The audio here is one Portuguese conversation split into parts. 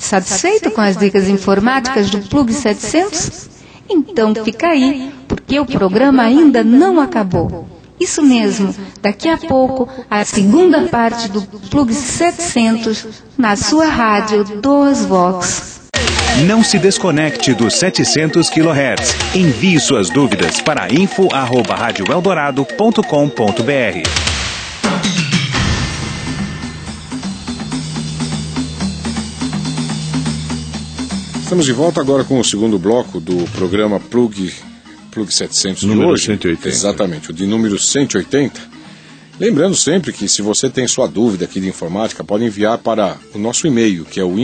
Satisfeito com as dicas informáticas do Plug 700? Então fica aí, porque o programa ainda não acabou. Isso mesmo, daqui a pouco, a segunda parte do Plug 700 na sua rádio 2 Vox. Não se desconecte dos 700 kHz. Envie suas dúvidas para info@radioeldorado.com.br. Estamos de volta agora com o segundo bloco do programa Plug 700 número de hoje. 180. Exatamente, o de número 180. Lembrando sempre que se você tem sua dúvida aqui de informática, pode enviar para o nosso e-mail, que é o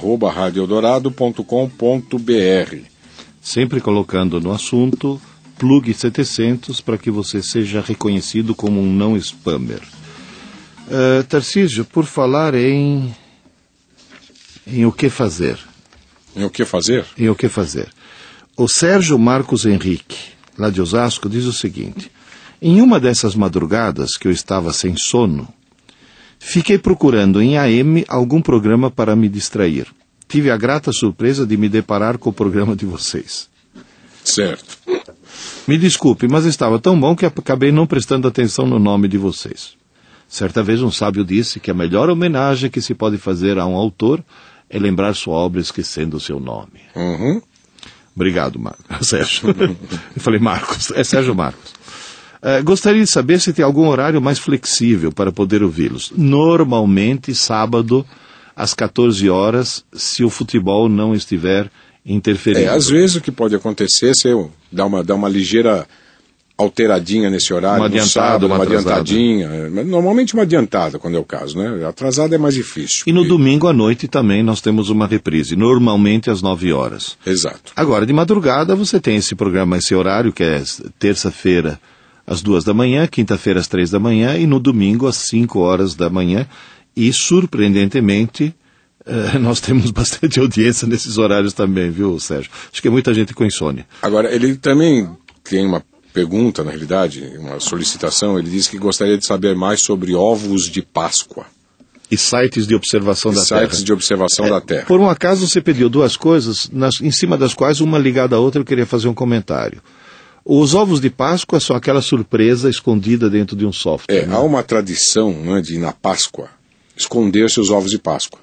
info@radioeldorado.com.br. Sempre colocando no assunto Plug 700 para que você seja reconhecido como um não spammer. Tarcísio, por falar em o que fazer. Em o que fazer? Em o que fazer. O Sérgio Marcos Henrique, lá de Osasco, diz o seguinte: em uma dessas madrugadas que eu estava sem sono, fiquei procurando em AM algum programa para me distrair. Tive a grata surpresa de me deparar com o programa de vocês. Certo. Me desculpe, mas estava tão bom que acabei não prestando atenção no nome de vocês. Certa vez um sábio disse que a melhor homenagem que se pode fazer a um autor é lembrar sua obra esquecendo o seu nome. Uhum. Obrigado, Sérgio. Eu falei Marcos, é Sérgio Marcos. Gostaria de saber se tem algum horário mais flexível para poder ouvi-los. Normalmente, sábado, às 14 horas, se o futebol não estiver interferindo. Às vezes o que pode acontecer é você dar uma ligeira alteradinha nesse horário, uma adiantadinha. Normalmente uma adiantada, quando é o caso, né? Atrasada é mais difícil. E no domingo à noite também nós temos uma reprise, normalmente às 9 horas. Exato. Agora, de madrugada, você tem esse programa, esse horário, que é terça-feira às 2 da manhã, quinta-feira às 3 da manhã e no domingo às 5 horas da manhã. E, surpreendentemente, nós temos bastante audiência nesses horários também, viu, Sérgio? Acho que é muita gente com insônia. Agora, ele também tem uma pergunta, na realidade, uma solicitação. Ele diz que gostaria de saber mais sobre ovos de Páscoa. E sites de observação da Terra. Sites de observação da Terra. Por um acaso você pediu duas coisas, em cima das quais, uma ligada à outra, eu queria fazer um comentário. Os ovos de Páscoa são aquela surpresa escondida dentro de um software. Há uma tradição, né, de na Páscoa esconder-se os ovos de Páscoa.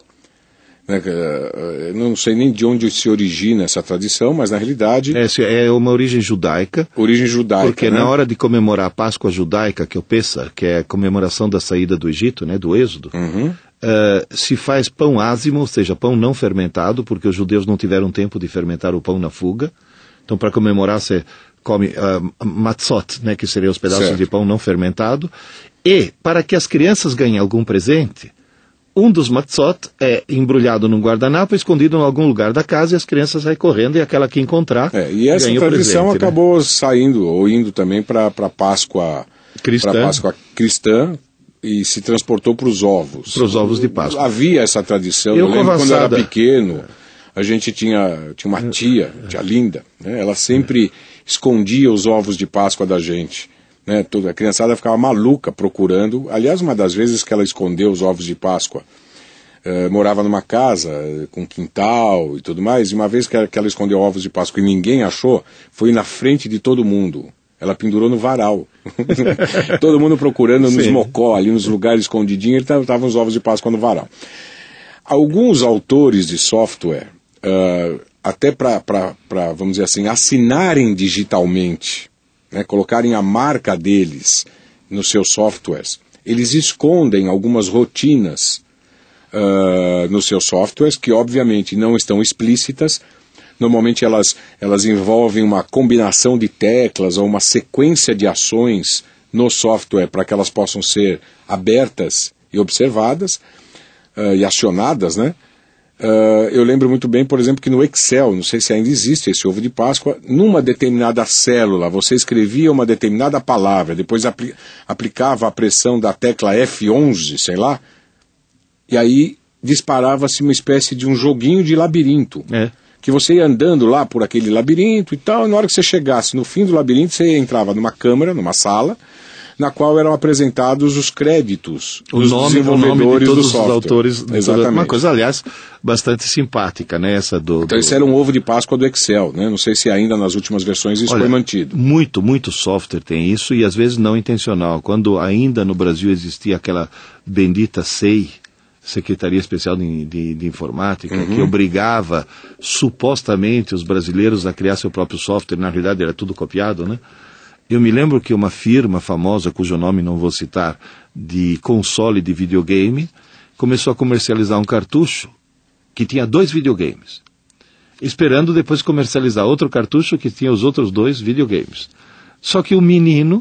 Não sei nem de onde se origina essa tradição, mas na realidade... É uma origem judaica. Porque né? Na hora de comemorar a Páscoa judaica, que é o Pessah, que é a comemoração da saída do Egito, né, do Êxodo, se faz pão ázimo, ou seja, pão não fermentado, porque os judeus não tiveram tempo de fermentar o pão na fuga. Então, para comemorar, você come matzot, né, que seriam os pedaços de pão não fermentado. E, para que as crianças ganhem algum presente, um dos matzot é embrulhado num guardanapo, escondido em algum lugar da casa, e as crianças saem correndo, e aquela que encontrar e essa tradição acabou saindo, ou indo também para a Páscoa cristã, e se transportou para os ovos. Para os ovos de Páscoa. Havia essa tradição. Eu lembro quando eu era pequeno, a gente tinha uma tia Linda, né? Ela sempre escondia os ovos de Páscoa da gente. Né, a criançada ficava maluca procurando. Aliás, uma das vezes que ela escondeu os ovos de Páscoa, morava numa casa com quintal e tudo mais, e uma vez que ela escondeu ovos de Páscoa e ninguém achou, foi na frente de todo mundo. Ela pendurou no varal. Todo mundo procurando nos mocó, ali nos lugares escondidinhos, estavam os ovos de Páscoa no varal. Alguns autores de software, até para, vamos dizer assim, assinarem digitalmente, né, colocarem a marca deles nos seus softwares, eles escondem algumas rotinas nos seus softwares, que obviamente não estão explícitas. Normalmente elas envolvem uma combinação de teclas ou uma sequência de ações no software para que elas possam ser abertas e observadas e acionadas, né? Eu lembro muito bem, por exemplo, que no Excel, não sei se ainda existe esse ovo de Páscoa, numa determinada célula você escrevia uma determinada palavra, depois aplicava a pressão da tecla F11, sei lá, e aí disparava-se uma espécie de um joguinho de labirinto. Que você ia andando lá por aquele labirinto e tal, e na hora que você chegasse no fim do labirinto, você entrava numa câmara, numa sala, na qual eram apresentados os créditos dos desenvolvedores do software. Os autores. Exatamente. Uma coisa, aliás, bastante simpática, né? Então esse era um ovo de Páscoa do Excel, né? Não sei se ainda nas últimas versões isso foi mantido. Muito software tem isso, e às vezes não intencional. Quando ainda no Brasil existia aquela bendita SEI, Secretaria Especial de Informática, que obrigava supostamente os brasileiros a criar seu próprio software, na realidade era tudo copiado, né? Eu me lembro que uma firma famosa, cujo nome não vou citar, de console de videogame, começou a comercializar um cartucho que tinha 2 videogames, esperando depois comercializar outro cartucho que tinha os outros 2 videogames. Só que o menino,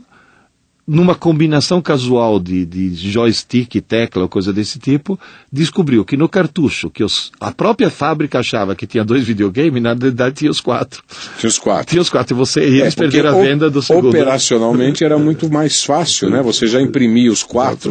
numa combinação casual de joystick e tecla ou coisa desse tipo, descobriu que no cartucho, que a própria fábrica achava que tinha 2 videogames, na verdade tinha os 4. Tinha os 4. E eles perderam a venda do segundo. Operacionalmente era muito mais fácil, né? Você já imprimia as 4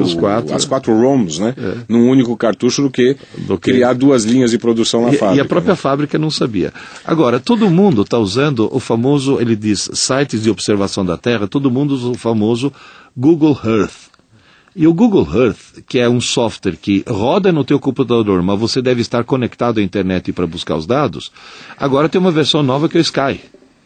ROMs, né? Num único cartucho do que criar 2 linhas de produção na fábrica. E a própria fábrica não sabia. Agora, todo mundo está usando o famoso, ele diz, sites de observação da Terra, todo mundo usa o famoso Google Earth. E o Google Earth, que é um software que roda no teu computador, mas você deve estar conectado à internet para buscar os dados, agora tem uma versão nova que é o Sky,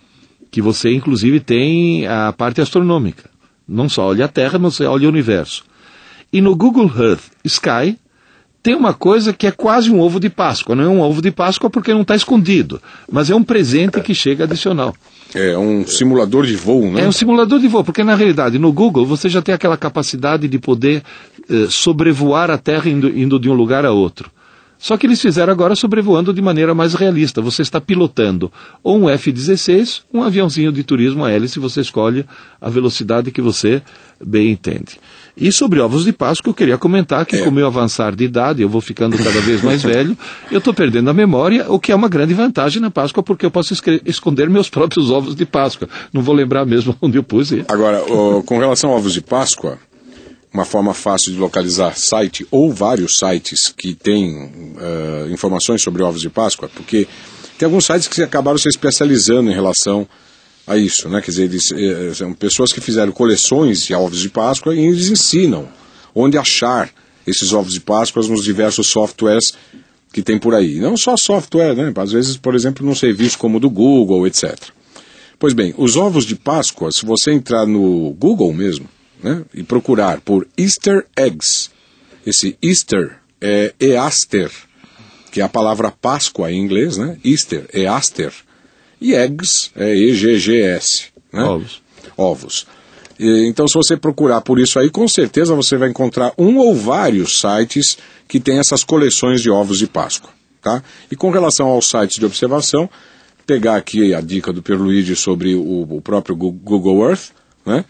que você inclusive tem a parte astronômica. Não só olha a Terra, mas você olha o universo. E no Google Earth Sky tem uma coisa que é quase um ovo de Páscoa. Não é um ovo de Páscoa porque não está escondido, mas é um presente que chega adicional. É um simulador de voo, né? É um simulador de voo, porque na realidade no Google você já tem aquela capacidade de poder sobrevoar a Terra indo de um lugar a outro. Só que eles fizeram agora sobrevoando de maneira mais realista. Você está pilotando ou um F-16, um aviãozinho de turismo a hélice, você escolhe a velocidade que você bem entende. E sobre ovos de Páscoa, eu queria comentar que com o meu avançar de idade, eu vou ficando cada vez mais velho, eu estou perdendo a memória, o que é uma grande vantagem na Páscoa, porque eu posso esconder meus próprios ovos de Páscoa. Não vou lembrar mesmo onde eu pus ele. Agora, com relação a ovos de Páscoa, uma forma fácil de localizar site ou vários sites que têm informações sobre ovos de Páscoa, porque tem alguns sites que acabaram se especializando em relação a isso, né? Quer dizer, são pessoas que fizeram coleções de ovos de Páscoa e eles ensinam onde achar esses ovos de Páscoa nos diversos softwares que tem por aí. Não só software, né? Às vezes, por exemplo, num serviço como o do Google, etc. Pois bem, os ovos de Páscoa, se você entrar no Google mesmo, né, e procurar por Easter eggs, esse Easter é Easter, que é a palavra Páscoa em inglês, né? Easter, Easter, e eggs é E-G-G-S, né? Ovos. Então, se você procurar por isso aí, com certeza você vai encontrar um ou vários sites que tem essas coleções de ovos de Páscoa, tá? E com relação aos sites de observação, pegar aqui a dica do Pierluigi sobre o próprio Google Earth, né?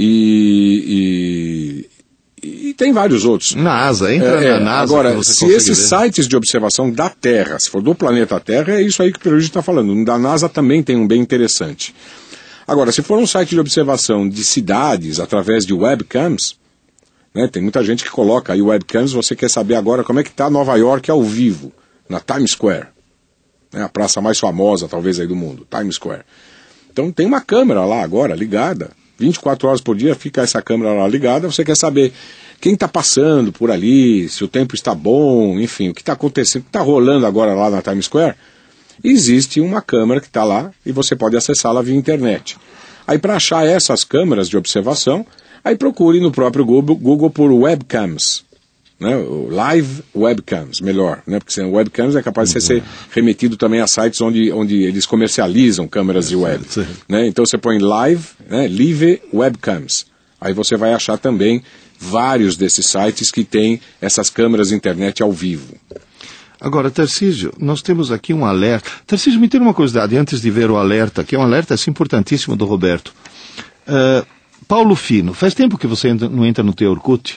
E tem vários outros. NASA, entra na NASA. Agora, se esses sites de observação da Terra, se for do planeta Terra, é isso aí que o Pierluigi está falando. Da NASA também tem um bem interessante. Agora, se for um site de observação de cidades através de webcams, né, tem muita gente que coloca aí webcams, você quer saber agora como é que está Nova York ao vivo, na Times Square, né, a praça mais famosa talvez aí do mundo, Times Square. Então tem uma câmera lá agora ligada, 24 horas por dia fica essa câmera lá ligada, você quer saber quem está passando por ali, se o tempo está bom, enfim, o que está acontecendo, o que está rolando agora lá na Times Square. Existe uma câmera que está lá e você pode acessá-la via internet. Aí para achar essas câmeras de observação, aí procure no próprio Google por webcams, né? Live webcams, melhor, né? Porque webcams é capaz de ser remetido também a sites onde eles comercializam câmeras de web, né? Então você põe live, né? Live webcams, aí você vai achar também vários desses sites que têm essas câmeras de internet ao vivo. Agora, Tarcísio, nós temos aqui um alerta. Tarcísio, me tem uma curiosidade, antes de ver o alerta, que é um alerta assim, importantíssimo do Roberto. Paulo Fino, faz tempo que você não entra no teu Orkut?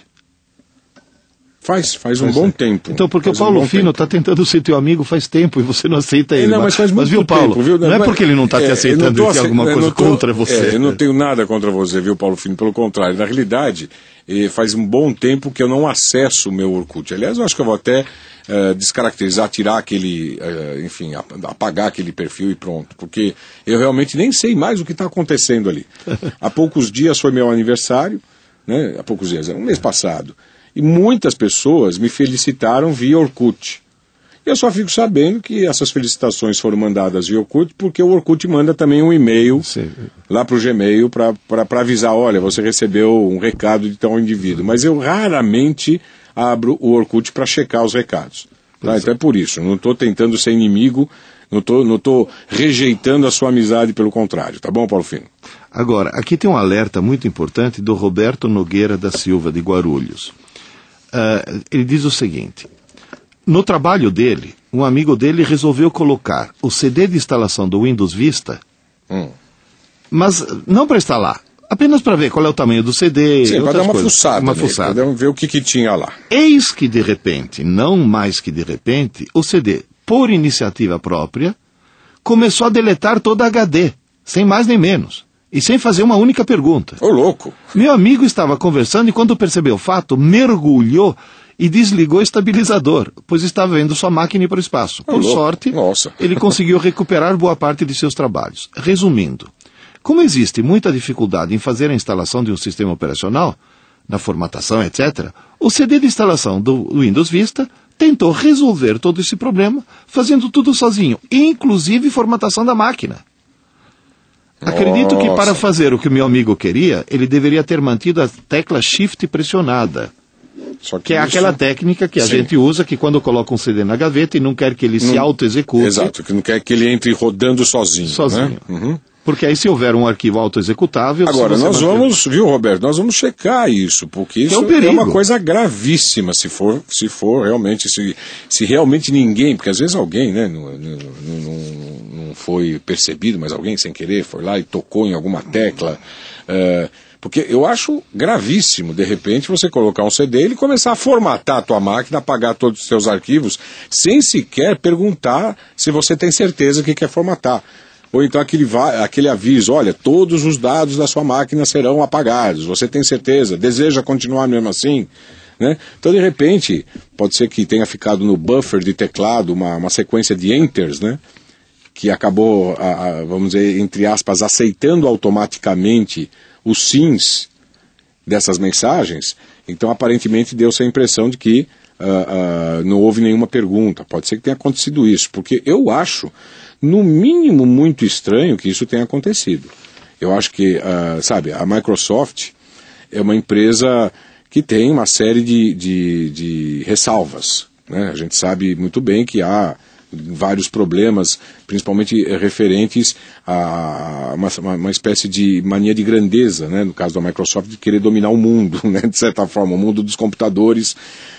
Faz um bom tempo. Então, porque o Paulo Fino está tentando ser teu amigo faz tempo e você não aceita ele. Não, mas viu, Paulo, tempo, viu? Não é porque ele não está te aceitando e tem alguma coisa contra você. Eu não tenho nada contra você, viu, Paulo Fino? Pelo contrário, na realidade, faz um bom tempo que eu não acesso o meu Orkut. Aliás, eu acho que eu vou até descaracterizar, tirar aquele, enfim, apagar aquele perfil e pronto. Porque eu realmente nem sei mais o que está acontecendo ali. Há poucos dias foi meu aniversário, né, há poucos dias, um mês passado, e muitas pessoas me felicitaram via Orkut. Eu só fico sabendo que essas felicitações foram mandadas via Orkut, porque o Orkut manda também um e-mail lá para o Gmail para avisar, olha, você recebeu um recado de tal indivíduo. Mas eu raramente abro o Orkut para checar os recados. Tá? Então é por isso, não estou tentando ser inimigo, não estou rejeitando a sua amizade, pelo contrário. Tá bom, Paulo Fino? Agora, aqui tem um alerta muito importante do Roberto Nogueira da Silva, de Guarulhos. Ele diz o seguinte: no trabalho dele, um amigo dele resolveu colocar o CD de instalação do Windows Vista, mas não para instalar, apenas para ver qual é o tamanho do CD. Sim, para dar uma fuçada. Para ver o que tinha lá. Eis que de repente, não mais que de repente, o CD, por iniciativa própria, começou a deletar toda a HD, sem mais nem menos, e sem fazer uma única pergunta. Ô, louco! Meu amigo estava conversando e quando percebeu o fato, mergulhou e desligou o estabilizador, pois estava vendo sua máquina ir para o espaço. Por sorte, ele conseguiu recuperar boa parte de seus trabalhos. Resumindo, como existe muita dificuldade em fazer a instalação de um sistema operacional, na formatação, etc., o CD de instalação do Windows Vista tentou resolver todo esse problema, fazendo tudo sozinho, inclusive formatação da máquina. Acredito que para fazer o que o meu amigo queria, ele deveria ter mantido a tecla Shift pressionada. Só que é aquela técnica que a gente usa, que quando coloca um CD na gaveta e não quer que ele se auto-execute. Exato, que não quer que ele entre rodando sozinho. Né? Uhum. Porque aí se houver um arquivo auto-executável... Agora, nós vamos, viu, Roberto, nós vamos checar isso, porque isso é uma coisa gravíssima, se for realmente, se realmente ninguém, porque às vezes alguém, né, não foi percebido, mas alguém sem querer foi lá e tocou em alguma tecla... Porque eu acho gravíssimo, de repente, você colocar um CD e ele começar a formatar a tua máquina, apagar todos os seus arquivos, sem sequer perguntar se você tem certeza que quer formatar. Ou então aquele aviso, olha, todos os dados da sua máquina serão apagados, você tem certeza, deseja continuar mesmo assim? Né? Então, de repente, pode ser que tenha ficado no buffer de teclado uma sequência de enters, né? Que acabou, vamos dizer, entre aspas, aceitando automaticamente os sims dessas mensagens. Então aparentemente deu-se a impressão de que não houve nenhuma pergunta. Pode ser que tenha acontecido isso, porque eu acho, no mínimo, muito estranho que isso tenha acontecido. Eu acho que, sabe, a Microsoft é uma empresa que tem uma série de ressalvas, né? A gente sabe muito bem que há vários problemas, principalmente referentes a uma espécie de mania de grandeza, né, no caso da Microsoft, de querer dominar o mundo, né, de certa forma, o mundo dos computadores,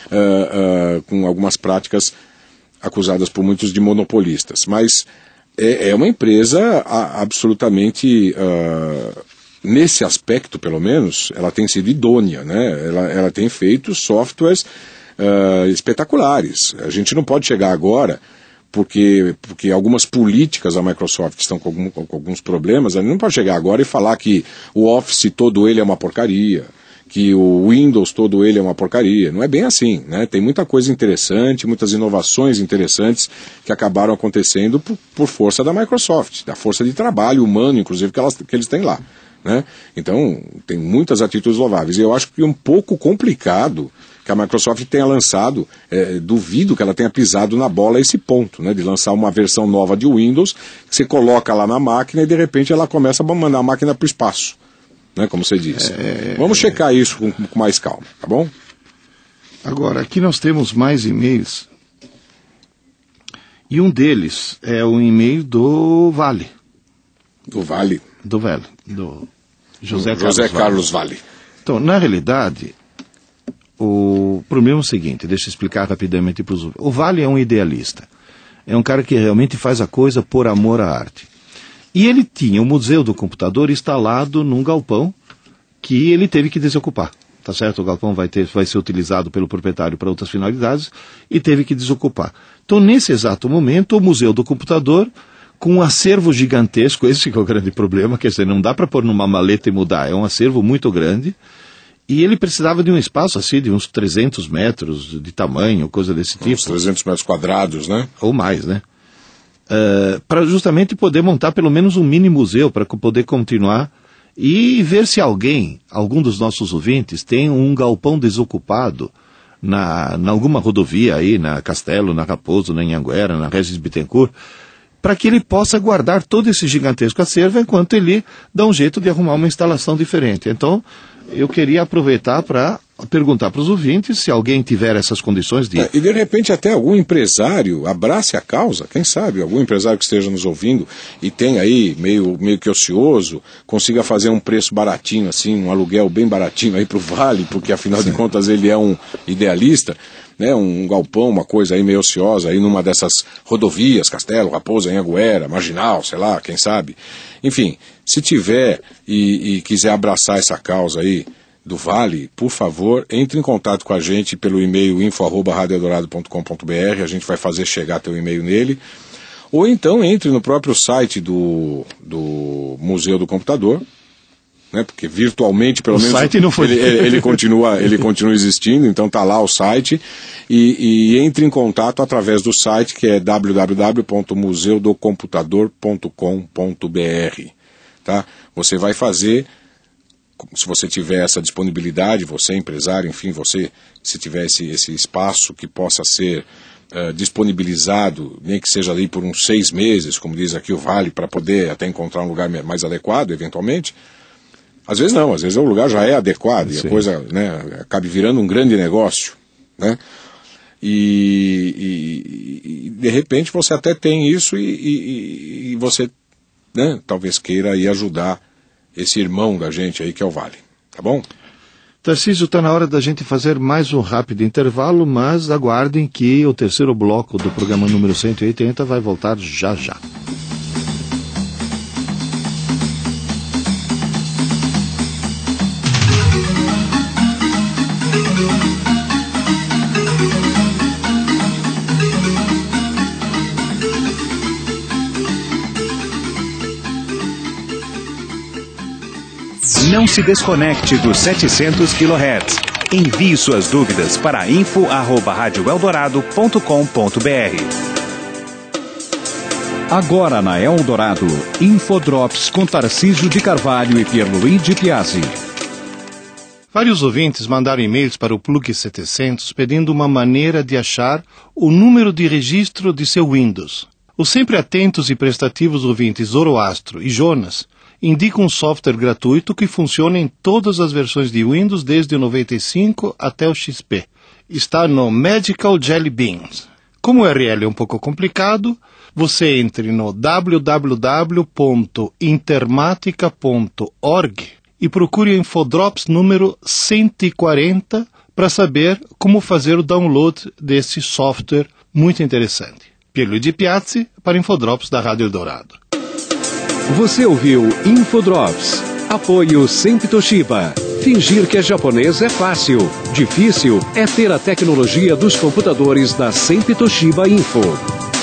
com algumas práticas acusadas por muitos de monopolistas. Mas é uma empresa absolutamente, nesse aspecto pelo menos, ela tem sido idônea, né, ela tem feito softwares espetaculares. A gente não pode chegar agora... Porque algumas políticas da Microsoft estão com alguns problemas, a gente não pode chegar agora e falar que o Office todo ele é uma porcaria, que o Windows todo ele é uma porcaria. Não é bem assim, né? Tem muita coisa interessante, muitas inovações interessantes que acabaram acontecendo por força da Microsoft, da força de trabalho humano, inclusive, que eles têm lá, né? Então, tem muitas atitudes louváveis. E eu acho que é um pouco complicado que a Microsoft tenha lançado, duvido que ela tenha pisado na bola a esse ponto, né, de lançar uma versão nova de Windows, que você coloca lá na máquina e de repente ela começa a mandar a máquina para o espaço, né, como você disse. Vamos checar isso com mais calma, tá bom? Agora, aqui nós temos mais e-mails, e um deles é o e-mail do Vale. Do Vale? Do Vale, do José Carlos Vale. Então, na realidade... O problema é o seguinte, deixa eu explicar rapidamente para os ouvintes. O Vale é um idealista. É um cara que realmente faz a coisa por amor à arte. E ele tinha o Museu do Computador instalado num galpão que ele teve que desocupar. Tá certo? O galpão vai ser utilizado pelo proprietário para outras finalidades e teve que desocupar. Então, nesse exato momento, o Museu do Computador, com um acervo gigantesco, esse que é o grande problema, quer dizer, não dá para pôr numa maleta e mudar, é um acervo muito grande. E ele precisava de um espaço assim, de uns 300 metros de tamanho, coisa desse tipo. Uns 300 metros quadrados, né? Ou mais, né? Para justamente poder montar pelo menos um mini museu, para poder continuar e ver se algum dos nossos ouvintes, tem um galpão desocupado na alguma rodovia aí, na Castelo, na Raposo, na Anhanguera, na Regis Bittencourt, para que ele possa guardar todo esse gigantesco acervo enquanto ele dá um jeito de arrumar uma instalação diferente. Então, eu queria aproveitar para perguntar para os ouvintes se alguém tiver essas condições de... E de repente até algum empresário abrace a causa, quem sabe, algum empresário que esteja nos ouvindo e tem aí, meio que ocioso, consiga fazer um preço baratinho, assim, um aluguel bem baratinho aí para o Vale, porque afinal de contas ele é um idealista, né, um galpão, uma coisa aí meio ociosa, aí numa dessas rodovias, Castelo, Raposo, Anhanguera, Marginal, sei lá, quem sabe. Enfim, se tiver e quiser abraçar essa causa aí do Vale, por favor, entre em contato com a gente pelo e-mail info@radioeldorado.com.br, a gente vai fazer chegar teu e-mail nele, ou então entre no próprio site do Museu do Computador, né, porque virtualmente, pelo menos, site não foi... ele continua existindo, então está lá o site, e entre em contato através do site, que é www.museudocomputador.com.br, tá? Você vai fazer, se você tiver essa disponibilidade, você empresário, enfim, você, se tiver esse espaço que possa ser disponibilizado, nem que seja ali por uns 6 meses, como diz aqui o Vale, para poder até encontrar um lugar mais adequado, eventualmente. Às vezes não, às vezes o lugar já é adequado, sim, e a coisa, né, acaba virando um grande negócio, né? E de repente você até tem isso e você, né, talvez queira aí ajudar esse irmão da gente aí que é o Vale, tá bom? Tarcísio, está na hora da gente fazer mais um rápido intervalo, mas aguardem que o terceiro bloco do programa número 180 vai voltar já já. Não se desconecte dos 700 kHz. Envie suas dúvidas para info@radioeldorado.com.br. Agora na Eldorado, Infodrops com Tarcísio de Carvalho e Pierluigi Piazzi. Vários ouvintes mandaram e-mails para o Plug 700 pedindo uma maneira de achar o número de registro de seu Windows. Os sempre atentos e prestativos ouvintes Zoroastro e Jonas indicam um software gratuito que funciona em todas as versões de Windows desde o 95 até o XP. Está no Magical Jelly Beans. Como o URL é um pouco complicado, você entre no www.intermatica.org e procure o Infodrops número 140 para saber como fazer o download desse software muito interessante. Pierluigi Piazzi para Infodrops da Rádio Eldorado. Você ouviu Infodrops. Apoio Sempre Toshiba. Fingir que é japonês é fácil. Difícil é ter a tecnologia dos computadores da Sempre Toshiba Info.